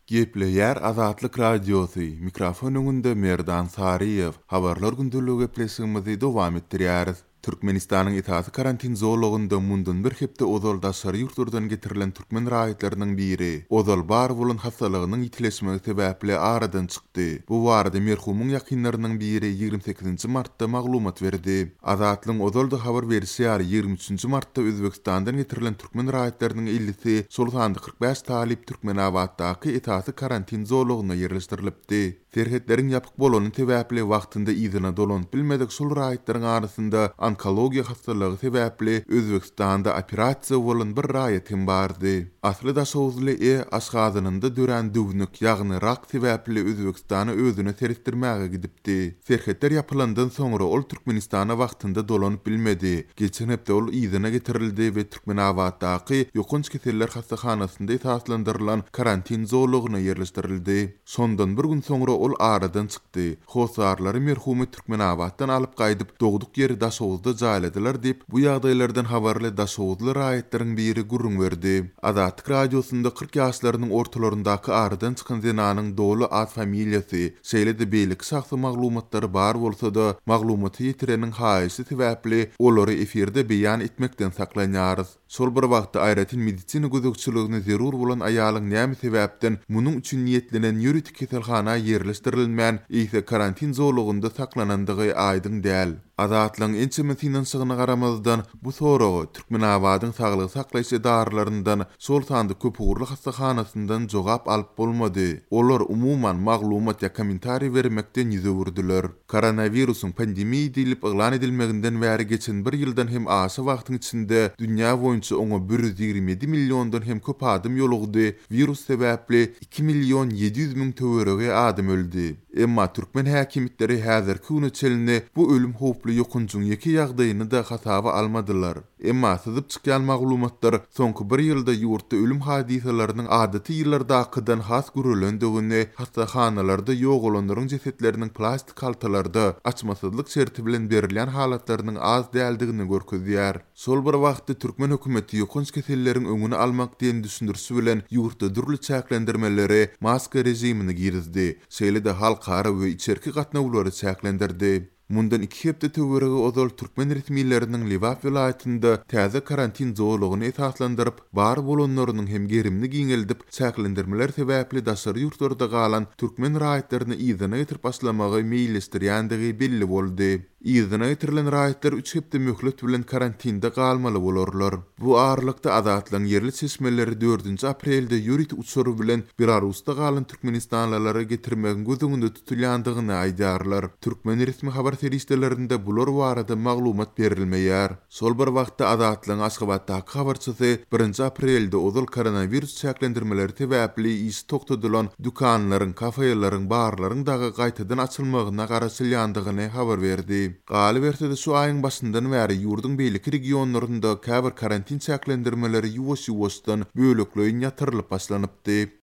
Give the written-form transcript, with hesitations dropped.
Gepleyer Azatlyk Radiosu. Mikrofon öňünde Merdan Sariýew. Habarlar gündülügi gepleşigimizi dowam etdirýäris. Türkmenistanyň itaat karantin zorlugynda mundan bir hepde ozal daşary ýurtlardan getirilen türkmen raýatlarynyň biri. Ozal bar bolan hastalygynyň ýitileşmegi sebäpli aradan çykdy. Bu barada merhumun ýakynlarynyň biri 28 martda maglumat berdi. Azatlyň ozalda habar berýär 23 martda Özbekistandan getirilen türkmen raýatlarynyň illisi Sultanda 45 talip Türkmenawatdaky itaat karantin zorlugyna ýerleşdirilipdi. Serhetleriň ýapyk bolanyny sebäpli wagtynda izine dolanyp bilmedik şol raýatlaryň arasynda onkologiya hastalygy sebäpli Özbekistanda operasiýa bolan bir raýatym bardy. Asly daşawuzly aşgazynynda dören düwnük ýagny rak sebäpli Özbekistana özüne seretdirmäge gidipdi. Serhetler ýapylandan soňra ol Türkmenistana wagtynda dolanyp bilmedi. Geçen hepde ol izine getirildi we Türkmenawatdaky ýokunç keseller hastahanasynda esaslandyrylan karantin zorlugyna ýerleşdirildi. Sondan bir gün soňra ol aradan çykdy. Hosarlary merhumy Türkmenawatdan alyp gaýdyp dogduk ýeri daşawuzda jaýladylar diýip bu ýagdaýlardan habarly daşawuzly raýatlaryň biri gurrun berdi. Azatlyk radiosunda 40 ýaşlarynyň ortalaryndaky aradan çykan zenanyň dolu ad familiýasy, şeýle-de beýlik şahsy maglumatlary bar bolsa da maglumaty ýitireniň haýysy sebäpli olary efirde beýan etmekden saklanýarys. Şol bir wagtda aýratyn medisina gözükçüligine zerur bolan aýalyň näme sebäpden munyň üçin niýetlenen ýuridik keselhana ýerleşdirilmän ýa-da karantin zorlugynda saklanandygy aýdyň däl. Azatlyň ençeme finansygyna garamazdan bu soragy Türkmenawadyň saglyk saklaýşy daralaryndan şol sandy köp uğurly hastahanasyndan jogap alyp bolmady. Olar umuman maglumat ýa kommentari bermekden ýüze wurdylar. Koronawirusyň pandemiýa diýilip eglan edilmeginden bäri geçen bir ýyldan hem aşy wagtyň içinde dünýä boýunça oňa 127 milliondan hem köp adam ýolugdy. Virus sebäpli 2 milyon 700 000 töwerege adam öldü. Emma Türkmen häkimitleri häzirki güne çelini bu ölüm hoply ýokunjuň ýeki ýagdaýyny da hasaba almadylar. Emma syzyp çykýan maglumatlar soňky bir ýylda ýurtda ölüm hadisalarynyň adaty ýyllardakydan has görülendigini, hastahanalarda ýok olanlaryň jesetleriniň plastik haltalarda açmasyzlyk şerti bilen berilen halatlarynyň az däldigini görkezýär. Şol bir wagtda Türkmen hökümeti ýokunç keselleriň öňüni almak diýen düşündürsi bilen ýurtda durly çäklendirmeleri, maska rejimini girizdi. Şeýle-de halkara we içerki gatnawlary çäklendirdi. Mundan 2 hepde töwerege ozal Türkmen resmiýetleriniň Liwat vilayatynda täze karantin zorlugyny esaslandyryp, bar bolanlarynyň hem gerimli giňeldip, çäklendirmeler sebäpli daşary ýurtlarda galan Türkmen raýatlaryny izine getirip başlamagy meýilleşdirýändigi belli boldy. Izine getirilen raýatlar 3 hepde möhlet bilen karantinda galmaly bolarlar. Bu aralykda Azatlyň yerli çeşmeleri 4-nji aprelde ýurit uçury bilen Belarusda galan Türkmenistanlylary getirmegi gözüňde tutulýandygyny aýdarlar. Türkmen resmi habar serişdelerinde bular barada maglumat berilmeýär. Şol bir wagtda Azatlyň Aşgabatdaky habarçysy 1 aprelde ozal koronavirus çäklendirmeleri sebäpli iş toktadylan dukanlaryň, kafeleriň, barlaryň daga gaýtadan açylmagyna garaşylýandygyny habar berdi. Galy berse-de şu aýyň başyndan bäri ýurdun beýlik regionlarynda käbir karantin çäklendirmeleri ýuwaş-ýuwaşdan bölekleýin ýatyrylyp başlanypdy.